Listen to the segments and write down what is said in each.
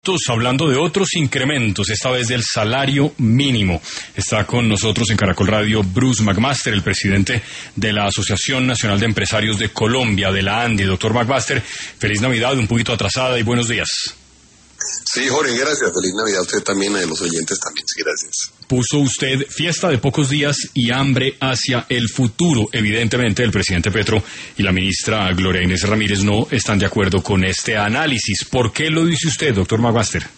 minutos hablando de otros incrementos, esta vez del salario mínimo. Está con nosotros en Caracol Radio Bruce McMaster, el presidente de la Asociación Nacional de Empresarios de Colombia, de la ANDI. Doctor McMaster, feliz Navidad, un poquito atrasada y buenos días. Sí, Jorge, gracias. Feliz Navidad a usted también, a los oyentes también, sí, gracias. Puso usted fiesta de pocos días y hambre hacia el futuro. Evidentemente, el presidente Petro y la ministra Gloria Inés Ramírez no están de acuerdo con este análisis. ¿Por qué lo dice usted, doctor McMaster?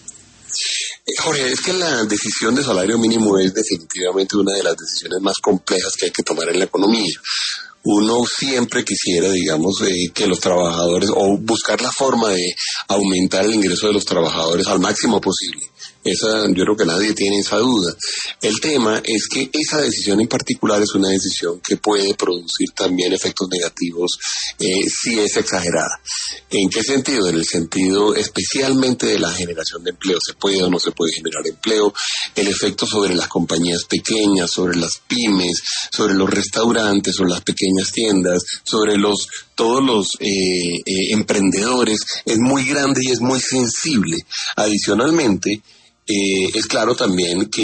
Jorge, es que la decisión de salario mínimo es definitivamente una de las decisiones más complejas que hay que tomar en la economía. Uno siempre quisiera, digamos, que los trabajadores, o buscar la forma de aumentar el ingreso de los trabajadores al máximo posible. Yo creo que nadie tiene esa duda. El tema es que esa decisión en particular es una decisión que puede producir también efectos negativos si es exagerada. ¿En qué sentido? En el sentido especialmente de la generación de empleo. ¿Se puede o no se puede generar empleo? El efecto sobre las compañías pequeñas, sobre las pymes, sobre los restaurantes, sobre las pequeñas tiendas, sobre todos los emprendedores, es muy grande y es muy sensible. Adicionalmente, es claro también que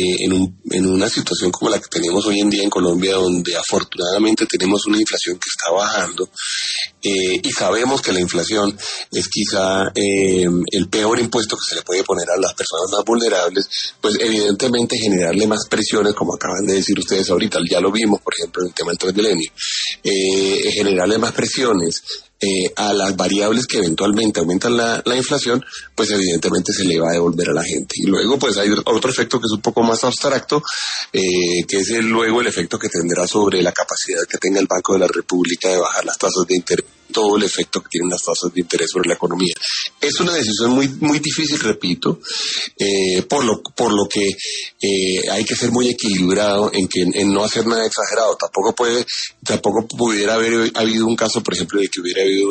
en una situación como la que tenemos hoy en día en Colombia, donde afortunadamente tenemos una inflación que está bajando, y sabemos que la inflación es quizá el peor impuesto que se le puede poner a las personas más vulnerables, pues evidentemente generarle más presiones, como acaban de decir ustedes ahorita, ya lo vimos por ejemplo en el tema del Transmilenio, generarle más presiones a las variables que eventualmente aumentan la inflación, pues evidentemente se le va a devolver a la gente. Y luego pues hay otro efecto que es un poco más abstracto, que es luego el efecto que tendrá sobre la capacidad que tenga el Banco de la República de bajar las tasas de interés, todo el efecto que tienen las tasas de interés sobre la economía. Es una decisión muy, muy difícil, repito, por lo que hay que ser muy equilibrado en no hacer nada exagerado. Tampoco pudiera haber habido un caso, por ejemplo, de que hubiera habido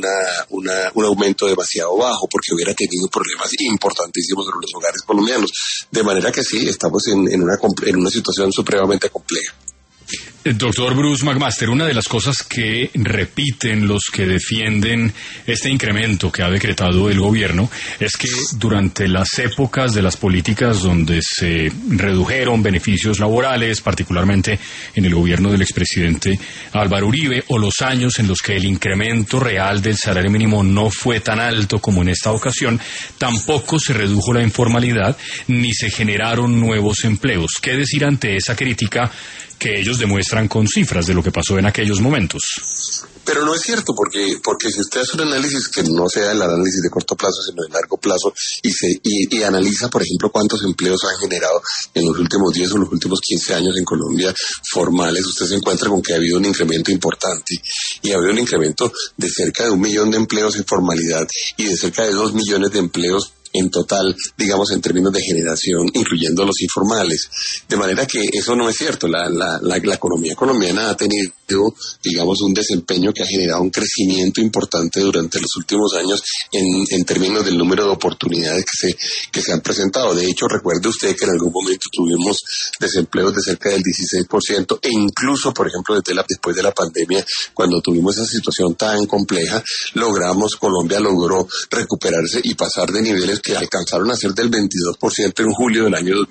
un aumento demasiado bajo, porque hubiera tenido problemas importantísimos en los hogares colombianos. De manera que sí, estamos en una situación supremamente compleja. Doctor Bruce McMaster, una de las cosas que repiten los que defienden este incremento que ha decretado el gobierno es que durante las épocas de las políticas donde se redujeron beneficios laborales, particularmente en el gobierno del expresidente Álvaro Uribe, o los años en los que el incremento real del salario mínimo no fue tan alto como en esta ocasión, tampoco se redujo la informalidad ni se generaron nuevos empleos. ¿Qué decir ante esa crítica que ellos demuestran con cifras de lo que pasó en aquellos momentos? Pero no es cierto, porque si usted hace un análisis que no sea el análisis de corto plazo, sino de largo plazo, y analiza, por ejemplo, cuántos empleos han generado en los últimos 10 o los últimos 15 años en Colombia formales, usted se encuentra con que ha habido un incremento importante, y ha habido un incremento de cerca de 1 millón de empleos en formalidad y de cerca de 2 millones de empleos en total, digamos, en términos de generación, incluyendo los informales. De manera que eso no es cierto. La economía colombiana ha tenido, digamos, un desempeño que ha generado un crecimiento importante durante los últimos años en términos del número de oportunidades que se han presentado. De hecho, recuerde usted que en algún momento tuvimos desempleos de cerca del 16%, e incluso, por ejemplo, después de la pandemia, cuando tuvimos esa situación tan compleja, Colombia logró recuperarse y pasar de niveles que alcanzaron a ser del 22% en julio del año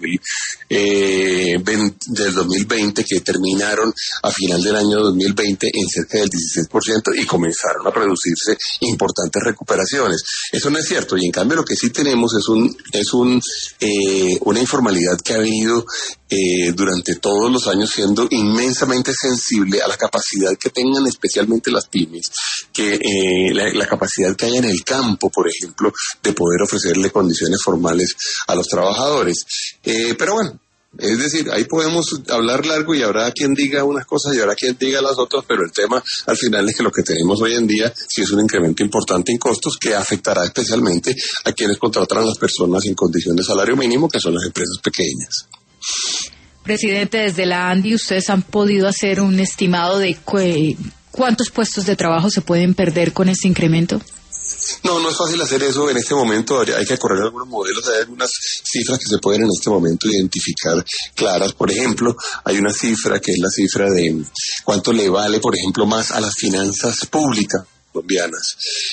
2020, que terminaron a final del año 2020 en cerca del 16%, y comenzaron a producirse importantes recuperaciones. Eso no es cierto, y en cambio lo que sí tenemos es una informalidad que ha venido durante todos los años siendo inmensamente sensible a la capacidad que tengan especialmente las pymes, que la capacidad que haya en el campo, por ejemplo, de poder ofrecerle condiciones formales a los trabajadores. Pero bueno, es decir, ahí podemos hablar largo y habrá quien diga unas cosas y habrá quien diga las otras, pero el tema al final es que lo que tenemos hoy en día sí es un incremento importante en costos que afectará especialmente a quienes contratan a las personas en condición de salario mínimo, que son las empresas pequeñas. Presidente, desde la ANDI, ¿ustedes han podido hacer un estimado de cuántos puestos de trabajo se pueden perder con este incremento? No es fácil hacer eso en este momento. Hay que correr algunos modelos, hay algunas cifras que se pueden en este momento identificar claras. Por ejemplo, hay una cifra que es la cifra de cuánto le vale, por ejemplo, más a las finanzas públicas colombianas,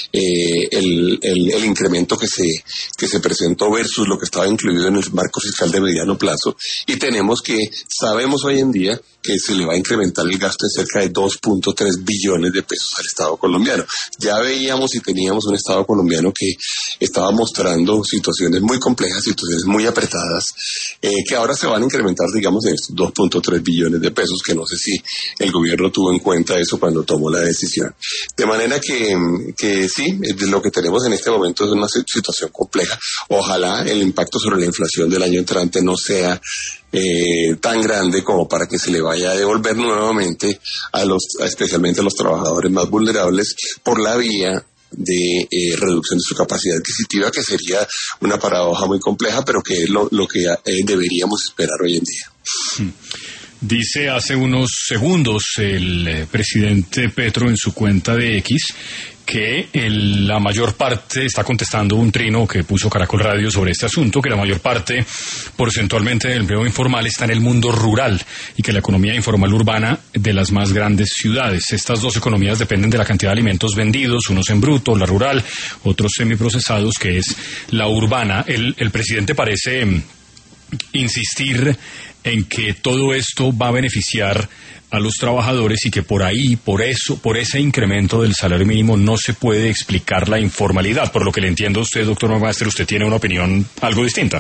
el incremento que se presentó versus lo que estaba incluido en el marco fiscal de mediano plazo, y sabemos hoy en día que se le va a incrementar el gasto de cerca de 2.3 billones de pesos al Estado colombiano. Ya veíamos y teníamos un Estado colombiano que estaba mostrando situaciones muy complejas, situaciones muy apretadas, que ahora se van a incrementar, digamos, en estos 2.3 billones de pesos, que no sé si el gobierno tuvo en cuenta eso cuando tomó la decisión. De manera que sí, lo que tenemos en este momento es una situación compleja. Ojalá el impacto sobre la inflación del año entrante no sea tan grande como para que se le vaya a devolver nuevamente especialmente a los trabajadores más vulnerables por la vía de reducción de su capacidad adquisitiva, que sería una paradoja muy compleja, pero que es lo que deberíamos esperar hoy en día. Dice hace unos segundos el presidente Petro en su cuenta de X que la mayor parte, está contestando un trino que puso Caracol Radio sobre este asunto, que la mayor parte porcentualmente del empleo informal está en el mundo rural y que la economía informal urbana de las más grandes ciudades. Estas dos economías dependen de la cantidad de alimentos vendidos, unos en bruto, la rural, otros semiprocesados, que es la urbana. El presidente parece insistir en que todo esto va a beneficiar a los trabajadores y que por ese incremento del salario mínimo no se puede explicar la informalidad. Por lo que le entiendo a usted, doctor McMaster, usted tiene una opinión algo distinta.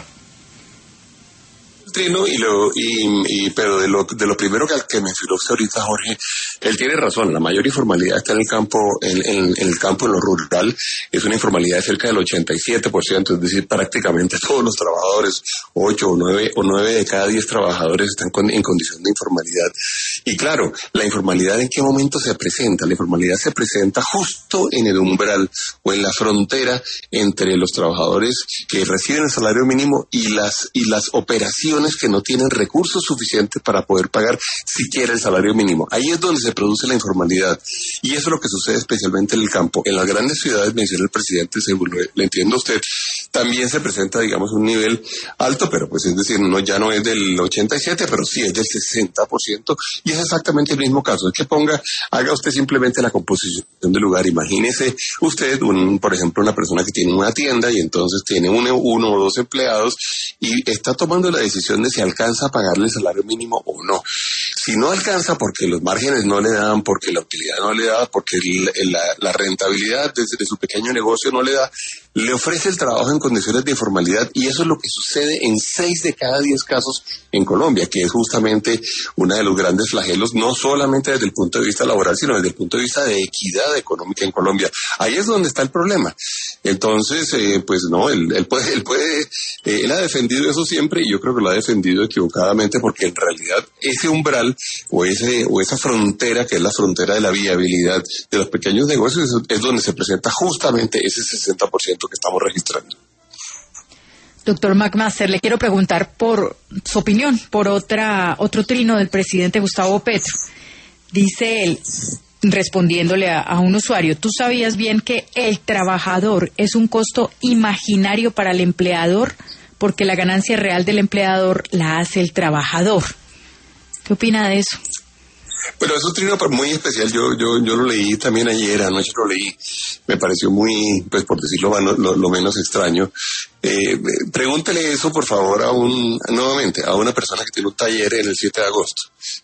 Trino, pero de lo primero que mencionó usted ahorita, Jorge, él tiene razón. La mayor informalidad está en el campo, en lo rural. Es una informalidad de cerca del 87%, es decir, prácticamente todos los trabajadores, 8 o 9 de cada 10 trabajadores están en condición de informalidad. Y claro, la informalidad, ¿en qué momento se presenta? La informalidad se presenta justo en el umbral o en la frontera entre los trabajadores que reciben el salario mínimo y las operaciones que no tienen recursos suficientes para poder pagar siquiera el salario mínimo. Ahí es donde se produce la informalidad. Y eso es lo que sucede especialmente en el campo. En las grandes ciudades, menciona el presidente, según le entiendo a usted, también se presenta, digamos, un nivel alto, pero pues es decir, ya no es del 87, pero sí es del 60%, y es exactamente el mismo caso. Es que haga usted simplemente la composición del lugar. Imagínese usted, por ejemplo, una persona que tiene una tienda y entonces tiene uno o dos empleados y está tomando la decisión de si alcanza a pagarle el salario mínimo o no. Si no alcanza porque los márgenes no le dan, porque la utilidad no le da, porque la rentabilidad desde su pequeño negocio no le da, le ofrece el trabajo en condiciones de informalidad, y eso es lo que sucede en 6 de cada 10 casos en Colombia, que es justamente uno de los grandes flagelos, no solamente desde el punto de vista laboral, sino desde el punto de vista de equidad económica en Colombia. Ahí es donde está el problema. Entonces, pues no, él ha defendido eso siempre, y yo creo que lo ha defendido equivocadamente, porque en realidad ese umbral o esa frontera, que es la frontera de la viabilidad de los pequeños negocios, es donde se presenta justamente ese 60% que estamos registrando. Doctor McMaster, le quiero preguntar por su opinión, por otro trino del presidente Gustavo Petro. Dice él, respondiéndole a un usuario, ¿tú sabías bien que el trabajador es un costo imaginario para el empleador? Porque la ganancia real del empleador la hace el trabajador. ¿Qué opina de eso? Pero es un trino muy especial. Yo lo leí también ayer, anoche lo leí. Me pareció muy, pues por decirlo lo menos extraño. Pregúntele eso, por favor, nuevamente, a una persona que tiene un taller en el 7 de agosto.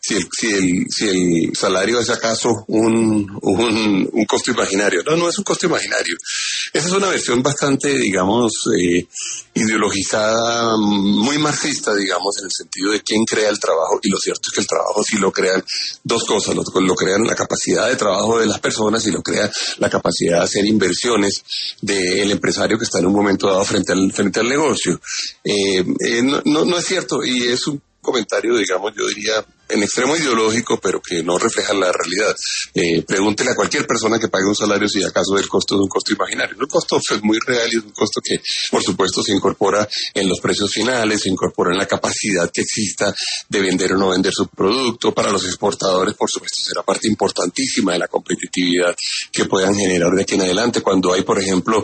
Si el salario es acaso un costo imaginario. No es un costo imaginario. Esa es una versión bastante, digamos, ideologizada, muy marxista, digamos, en el sentido de quién crea el trabajo. Y lo cierto es que el trabajo sí lo crean dos cosas. Lo crean la capacidad de trabajo de las personas, y lo crea la capacidad de hacer inversiones del empresario que está en un momento dado frente al negocio. No es cierto, y es un comentario, digamos, yo diría, en extremo ideológico, pero que no refleja la realidad. Pregúntele a cualquier persona que pague un salario si acaso el costo es un costo imaginario. El costo es muy real, y es un costo que, por supuesto, se incorpora en los precios finales, se incorpora en la capacidad que exista de vender o no vender su producto. Para los exportadores, por supuesto, será parte importantísima de la competitividad que puedan generar de aquí en adelante. Cuando hay, por ejemplo,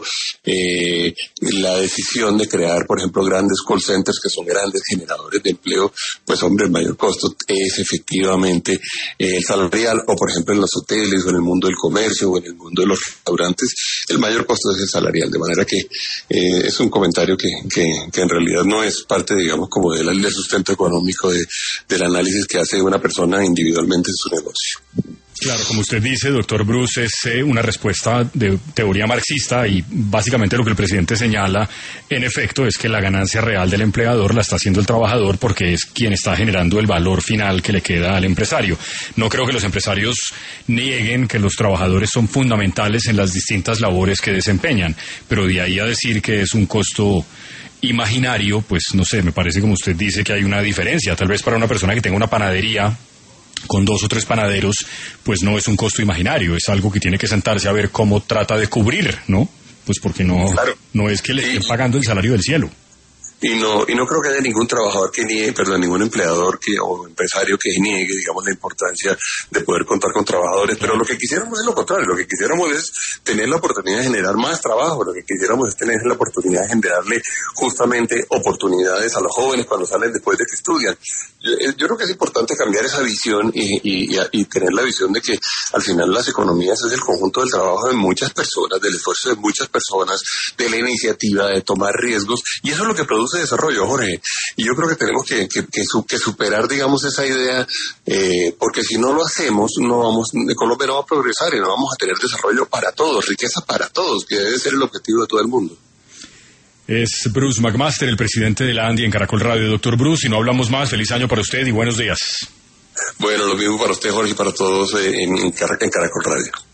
la decisión de crear, por ejemplo, grandes call centers que son grandes generadores de empleo, pues hombre, el mayor costo es es efectivamente el salarial, o por ejemplo en los hoteles, o en el mundo del comercio, o en el mundo de los restaurantes, el mayor costo es el salarial, de manera que es un comentario que en realidad no es parte, digamos, como del sustento económico del análisis que hace una persona individualmente en su negocio. Claro, como usted dice, doctor Bruce, es una respuesta de teoría marxista y básicamente lo que el presidente señala, en efecto, es que la ganancia real del empleador la está haciendo el trabajador porque es quien está generando el valor final que le queda al empresario. No creo que los empresarios nieguen que los trabajadores son fundamentales en las distintas labores que desempeñan, pero de ahí a decir que es un costo imaginario, pues no sé, me parece como usted dice que hay una diferencia. Tal vez para una persona que tenga una panadería con 2 o 3 panaderos, pues no es un costo imaginario, es algo que tiene que sentarse a ver cómo trata de cubrir, ¿no? Pues porque no es que le estén pagando el salario del cielo. Y no creo que haya ningún trabajador que niegue, ningún empleador o empresario que niegue, digamos, la importancia de poder contar con trabajadores, pero lo que quisiéramos es lo contrario, lo que quisiéramos es tener la oportunidad de generar más trabajo, lo que quisiéramos es tener la oportunidad de generarle justamente oportunidades a los jóvenes cuando salen después de que estudian. Yo creo que es importante cambiar esa visión y tener la visión de que al final las economías es el conjunto del trabajo de muchas personas, del esfuerzo de muchas personas, de la iniciativa, de tomar riesgos, y eso es lo que produce desarrollo, Jorge. Y yo creo que tenemos que superar, digamos, esa idea, porque si no lo hacemos, Colombia no va a progresar y no vamos a tener desarrollo para todos, riqueza para todos, que debe ser el objetivo de todo el mundo. Es Bruce McMaster, el presidente de la ANDI en Caracol Radio. Doctor Bruce, y no hablamos más, feliz año para usted y buenos días. Bueno, lo mismo para usted, Jorge, y para todos en Caracol Radio.